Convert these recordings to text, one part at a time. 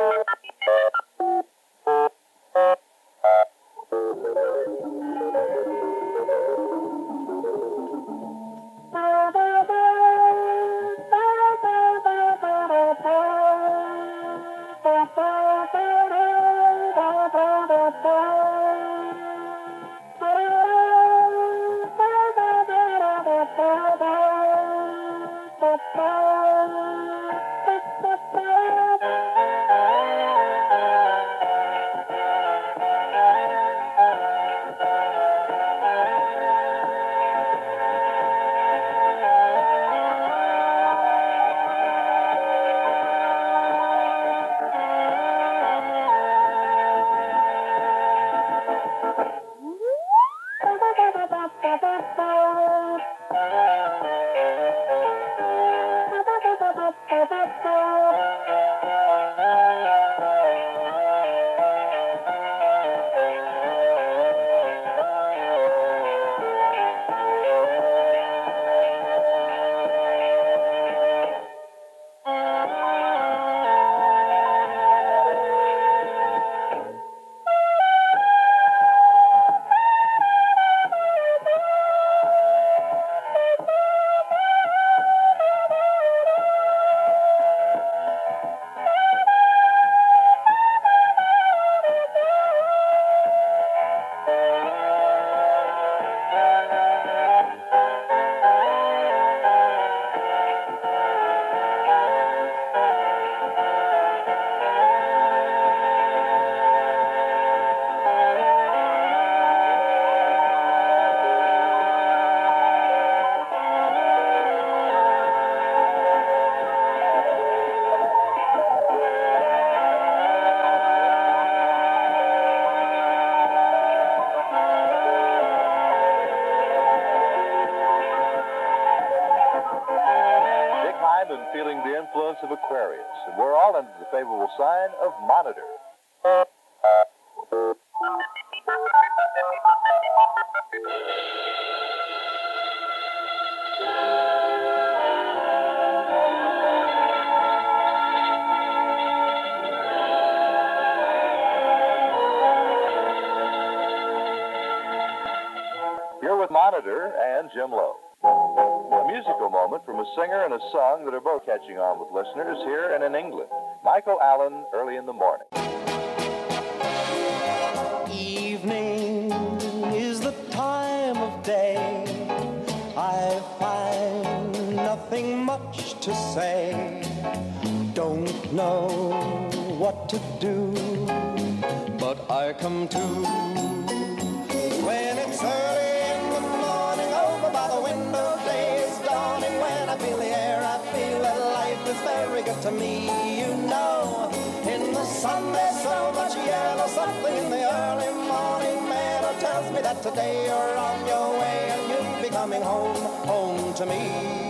Feeling the influence of Aquarius, and we're all under the favorable sign of Monitor. You're with Monitor and Jim Lowe. A musical moment from a singer and a song that are both catching on with listeners here and in England. Michael Allen, Early in the Morning. Evening is the time of day. I find nothing much to say. Don't know what to do, but I come to when it's early in the morning over by the window. When I feel the air, I feel that life is very good to me. You know, in the sun there's so much yellow. Something in the early morning meadow tells me that today you're on your way and you'll be coming home to me.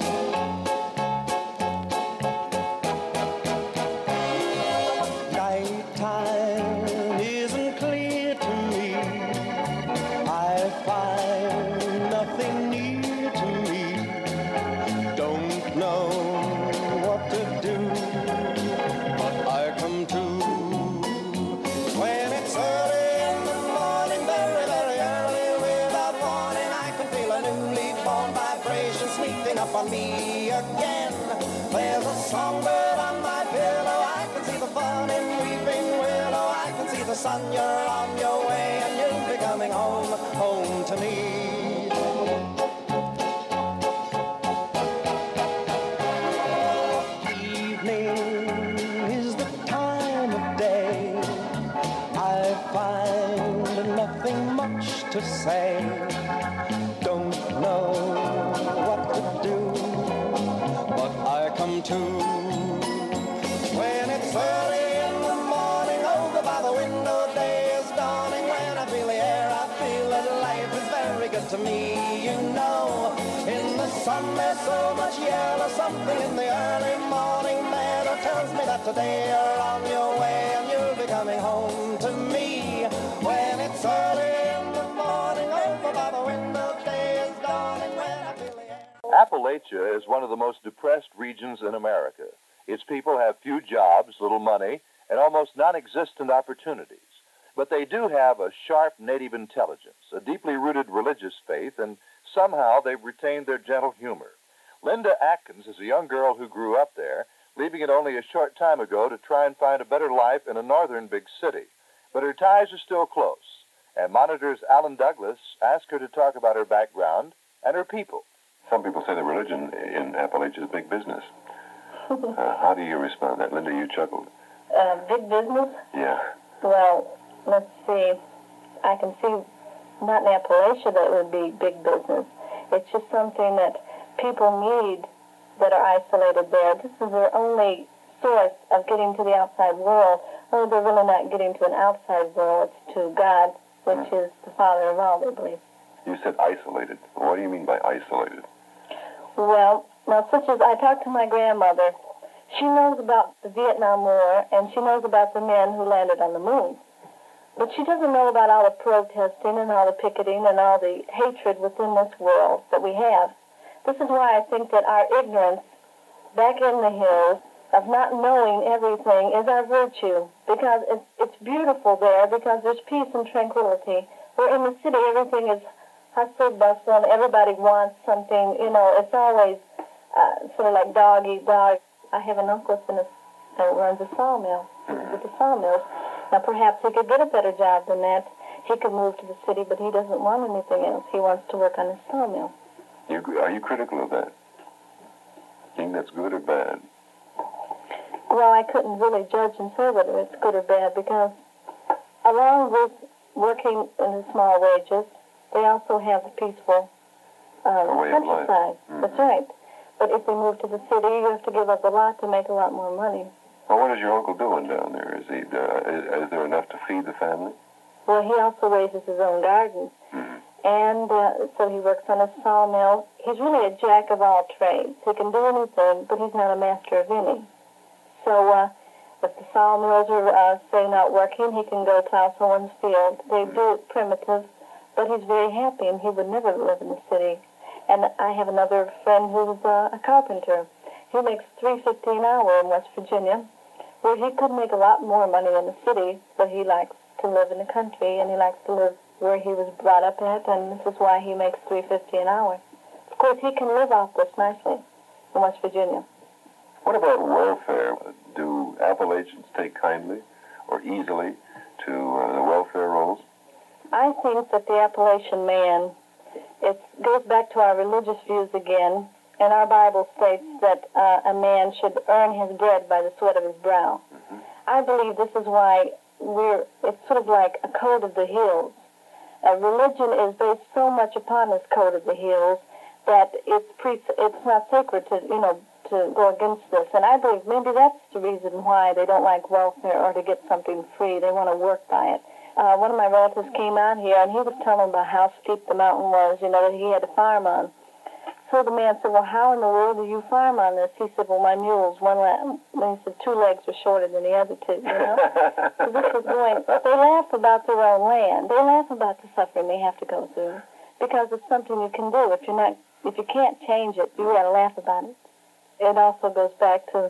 Nighttime isn't clear to me. I find nothing near to me. Don't know what to do, but I come to when it's early in the morning, very, very early, without warning. I can feel a newly born vibration sneaking up on me again. There's a songbird on my pillow. I can see the fun in weeping willow. I can see the sun. You're on your way, and you'll be coming home to me. To say, don't know what to do, but I come to when it's early in the morning over by the window. Day is dawning. When I feel the air, I feel that life is very good to me. You know, in the sun there's so much yellow. Something in the early morning meadow tells me that today you're on your way and you'll be coming home to me. When it's early Appalachia is one of the most depressed regions in America. Its people have few jobs, little money, and almost non-existent opportunities. But they do have a sharp native intelligence, a deeply rooted religious faith, and somehow they've retained their gentle humor. Linda Atkins is a young girl who grew up there, leaving it only a short time ago to try and find a better life in a northern big city. But her ties are still close, and Monitor's Alan Douglas asked her to talk about her background and her people. Some people say that religion in Appalachia is big business. How do you respond to that? Linda, you chuckled. Big business? Yeah. Well, let's see. I can see not in Appalachia that it would be big business. It's just something that people need that are isolated there. This is their only source of getting to the outside world. Or they're really not getting to an outside world. It's to God, which is the Father of all, they believe. You said isolated. What do you mean by isolated? Well, now, such as I talked to my grandmother, she knows about the Vietnam War, and she knows about the men who landed on the moon. But she doesn't know about all the protesting and all the picketing and all the hatred within this world that we have. This is why I think that our ignorance back in the hills of not knowing everything is our virtue, because it's beautiful there, because there's peace and tranquility. Where in the city, everything is hustle, bustle, and everybody wants something. You know, it's always sort of like dog eat dog. I have an uncle that runs a sawmill, with the sawmills. Now, perhaps he could get a better job than that. He could move to the city, but he doesn't want anything else. He wants to work on his sawmill. Are you critical of that? Think that's good or bad? Well, I couldn't really judge and say whether it's good or bad, because along with working in the small wages, they also have the peaceful countryside. Mm-hmm. That's right. But if they move to the city, you have to give up a lot to make a lot more money. Well, what is your uncle doing down there? Is there enough to feed the family? Well, he also raises his own garden. Mm-hmm. And so he works on a sawmill. He's really a jack of all trades. He can do anything, but he's not a master of any. So if the sawmills are, say, not working, he can go plow someone's field. They do it primitive, but he's very happy, and he would never live in the city. And I have another friend who's a carpenter. He makes $3.50 an hour in West Virginia, where he could make a lot more money in the city, but he likes to live in the country, and he likes to live where he was brought up at, and this is why he makes $3.50 an hour. Of course, he can live off this nicely in West Virginia. What about welfare? Do Appalachians take kindly or easily to the welfare rolls? I think that the Appalachian man, it goes back to our religious views again, and our Bible states that a man should earn his bread by the sweat of his brow. Mm-hmm. I believe this is why it's sort of like a code of the hills. Religion is based so much upon this code of the hills that it's not sacred to go against this. And I believe maybe that's the reason why they don't like welfare or to get something free. They want to work by it. One of my relatives came out here, and he was telling about how steep the mountain was, that he had to farm on. So the man said, well, how in the world do you farm on this? He said, well, my mules, he said, 2 legs are shorter than the other 2, So this was going, they laugh about their own land. They laugh about the suffering they have to go through, because it's something you can do. If you can't change it, you got to laugh about it. It also goes back to,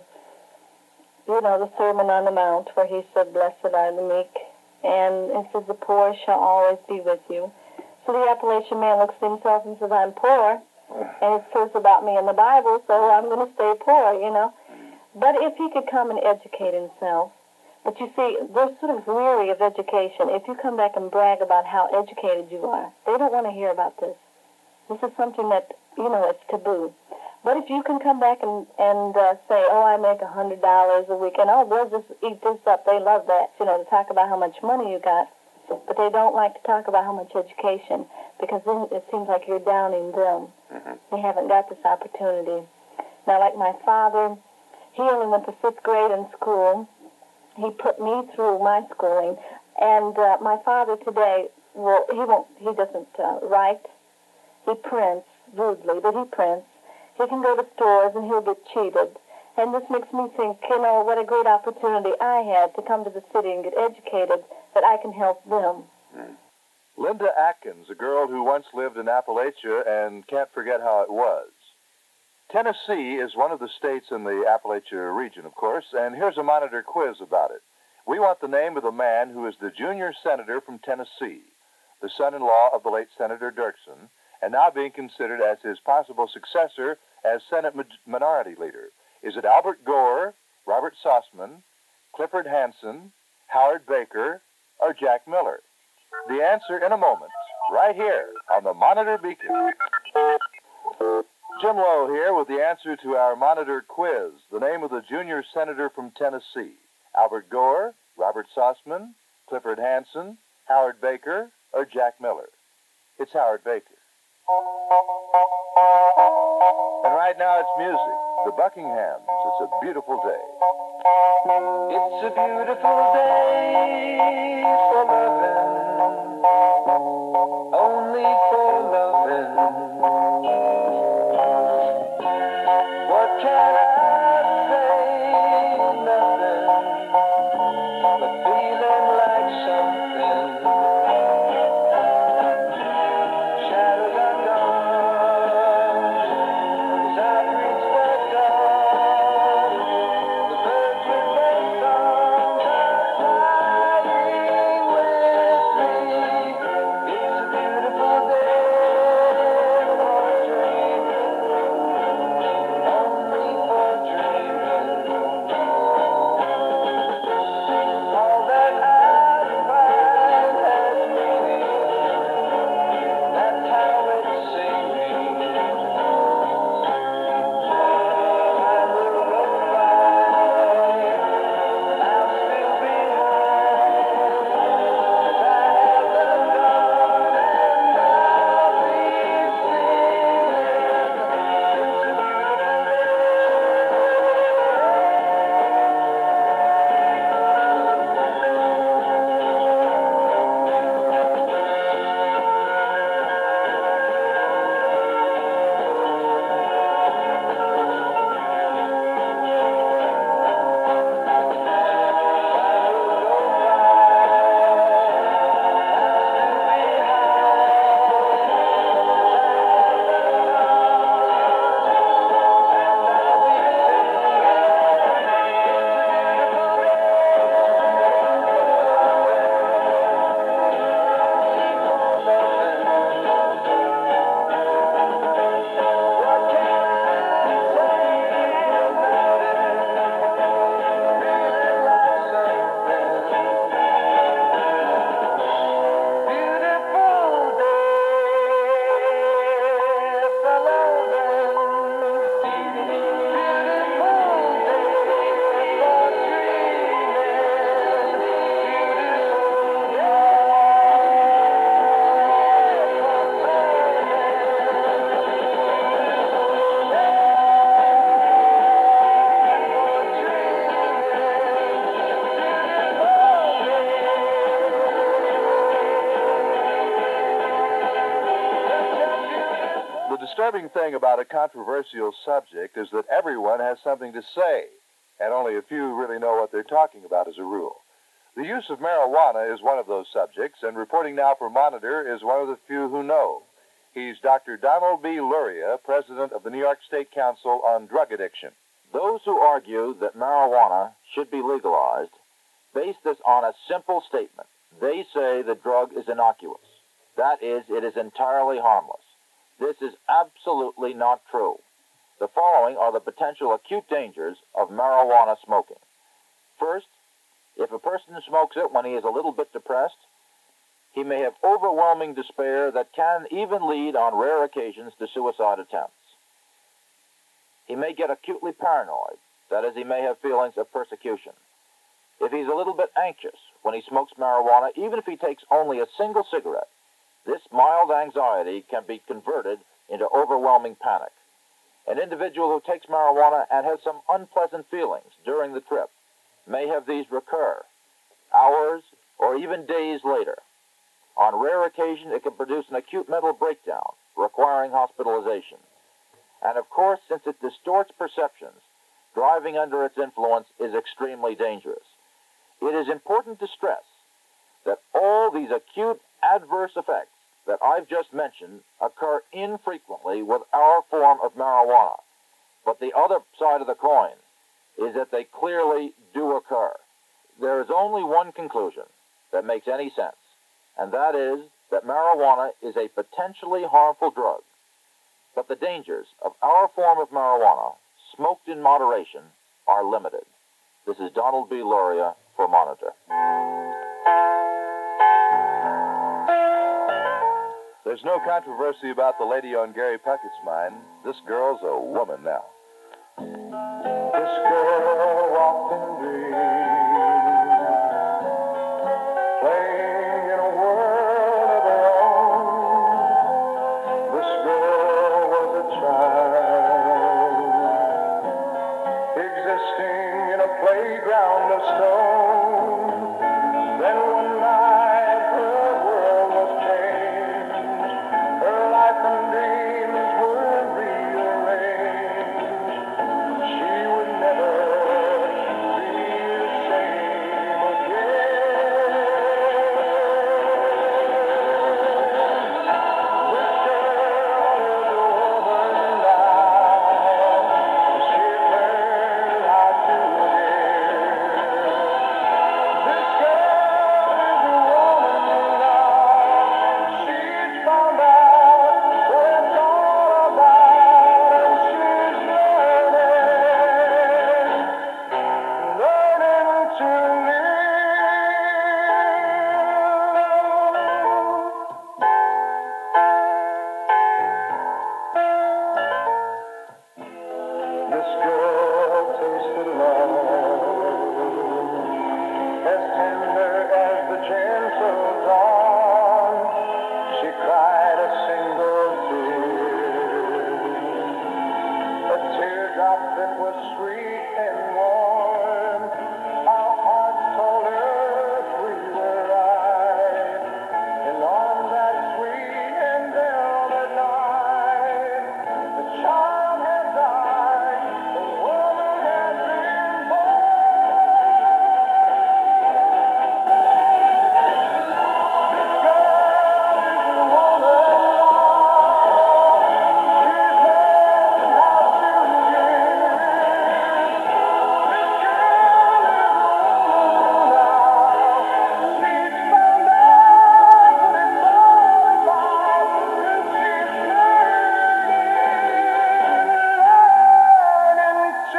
the Sermon on the Mount, where he said, blessed are the meek, and it says, the poor shall always be with you. So the Appalachian man looks at himself and says, I'm poor, and it says about me in the Bible, so I'm going to stay poor, But if he could come and educate himself, but you see, they're sort of weary of education. If you come back and brag about how educated you are, they don't want to hear about this. This is something that, it's taboo. But if you can come back and say, oh, I make $100 a week, and they'll just eat this up. They love that, to talk about how much money you got. But they don't like to talk about how much education, because then it seems like you're downing them. Mm-hmm. They haven't got this opportunity. Now, like my father, he only went to 5th grade in school. He put me through my schooling. And my father today, he doesn't write. He prints rudely, but he prints. He can go to stores and he'll get cheated. And this makes me think, what a great opportunity I had to come to the city and get educated, that I can help them. Linda Atkins, a girl who once lived in Appalachia and can't forget how it was. Tennessee is one of the states in the Appalachia region, of course, and here's a Monitor quiz about it. We want the name of the man who is the junior senator from Tennessee, the son-in-law of the late Senator Dirksen, and now being considered as his possible successor as Senate Minority Leader. Is it Albert Gore, Robert Sussman, Clifford Hansen, Howard Baker, or Jack Miller? The answer in a moment, right here on the Monitor Beacon. Jim Lowe here with the answer to our Monitor quiz. The name of the junior senator from Tennessee: Albert Gore, Robert Sussman, Clifford Hansen, Howard Baker, or Jack Miller? It's Howard Baker. And right now it's music. The Buckinghams. It's a beautiful day. It's a beautiful day for loving, only for loving. What can I say? Nothing but feeling like something. Shadows are gone as I've reached the dawn. The birds with their songs are flying with me. It's a beautiful day for dreaming, only for dreaming. All that I find has meaning. That's how it's singing. Time will go by. I'll still be high. As I have the dawn, and I'll be singing. It's a beautiful day. The disturbing thing about a controversial subject is that everyone has something to say, and only a few really know what they're talking about as a rule. The use of marijuana is one of those subjects, and reporting now for Monitor is one of the few who know. He's Dr. Donald B. Luria, president of the New York State Council on Drug Addiction. Those who argue that marijuana should be legalized base this on a simple statement. They say the drug is innocuous. That is, it is entirely harmless. This is absolutely not true. The following are the potential acute dangers of marijuana smoking. First, if a person smokes it when he is a little bit depressed, he may have overwhelming despair that can even lead on rare occasions to suicide attempts. He may get acutely paranoid. That is, he may have feelings of persecution. If he's a little bit anxious when he smokes marijuana, even if he takes only a single cigarette, this mild anxiety can be converted into overwhelming panic. An individual who takes marijuana and has some unpleasant feelings during the trip may have these recur hours or even days later. On rare occasion, it can produce an acute mental breakdown requiring hospitalization. And of course, since it distorts perceptions, driving under its influence is extremely dangerous. It is important to stress that all these acute adverse effects that I've just mentioned occur infrequently with our form of marijuana. But the other side of the coin is that they clearly do occur. There is is only one conclusion that makes any sense, and that is that marijuana is a potentially harmful drug. But the dangers of our form of marijuana, smoked in moderation, are limited. This is Donald B. Luria for Monitor. There's no controversy about the lady on Gary Puckett's mind. This girl's a woman now. This girl walked in dreams, playing in a world of her own. This girl was a child, existing in a playground of stone. Then one night her world was changed, her life and dreams were rearranged. She would never be the same again. This girl is a woman now. She's learned how to live. This girl is a woman now. She's found out what it's all about, and she's learning to live. This girl tasted love, as tender as the gentle dawn. She cried a single tear, a teardrop that was sweet and warm. Our hearts told her we were right, and on that sweet and velvet night, the child had died, the woman had been born. This girl is a woman. She's learned how to give. This girl is a woman now. She's found out what it's all about, and she's learning to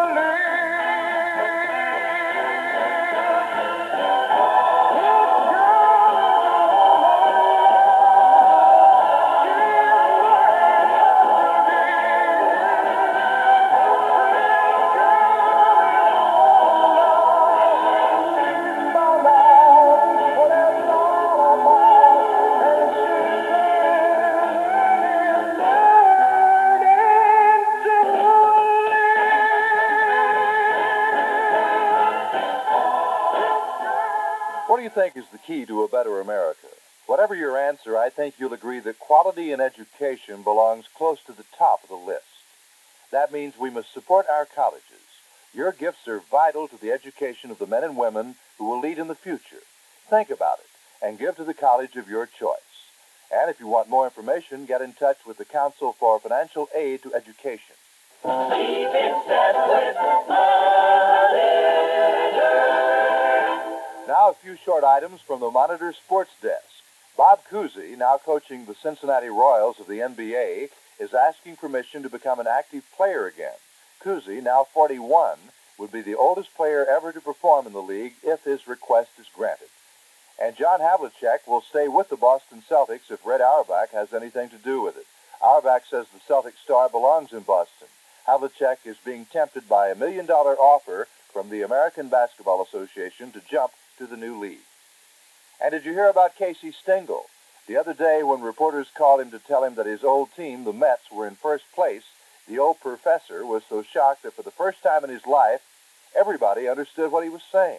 What do you think is the key to a better America? Whatever your answer, I think you'll agree that quality in education belongs close to the top of the list. That means we must support our colleges. Your gifts are vital to the education of the men and women who will lead in the future. Think about it and give to the college of your choice. And if you want more information, get in touch with the Council for Financial Aid to Education. Now a few short items from the Monitor Sports Desk. Bob Cousy, now coaching the Cincinnati Royals of the NBA, is asking permission to become an active player again. Cousy, now 41, would be the oldest player ever to perform in the league if his request is granted. And John Havlicek will stay with the Boston Celtics if Red Auerbach has anything to do with it. Auerbach says the Celtic star belongs in Boston. Havlicek is being tempted by a $1 million offer from the American Basketball Association to jump to the new league. And did you hear about Casey Stengel? The other day when reporters called him to tell him that his old team, the Mets, were in first place, the old professor was so shocked that for the first time in his life, everybody understood what he was saying.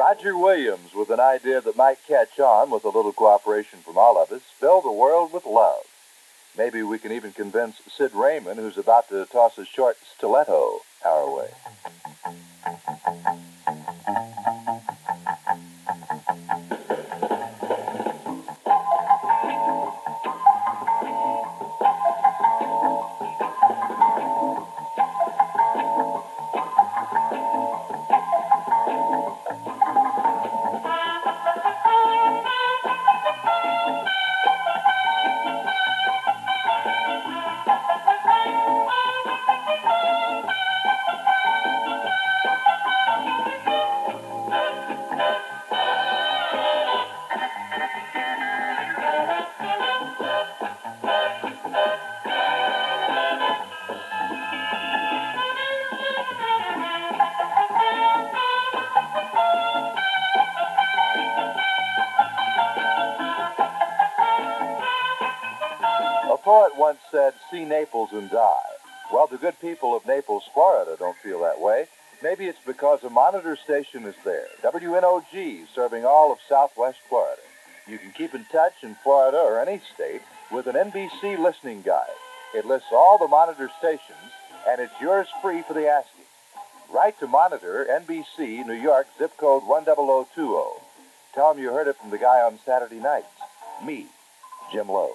Roger Williams, with an idea that might catch on with a little cooperation from all of us, fill the world with love. Maybe we can even convince Sid Raymond, who's about to toss a short stiletto our way. A poet once said, "See Naples and die." Well, the good people of Naples, Florida don't feel that way. Maybe it's because a monitor station is there, WNOG, serving all of Southwest Florida. You can keep in touch in Florida or any state with an NBC listening guide. It lists all the monitor stations, and it's yours free for the asking. Write to Monitor, NBC, New York, zip code 10020. Tell them you heard it from the guy on Saturday nights. Me, Jim Lowe.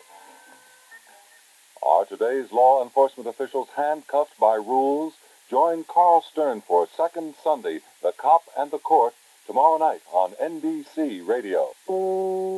Are today's law enforcement officials handcuffed by rules? Join Carl Stern for Second Sunday, The Cop and the Court, tomorrow night on NBC Radio.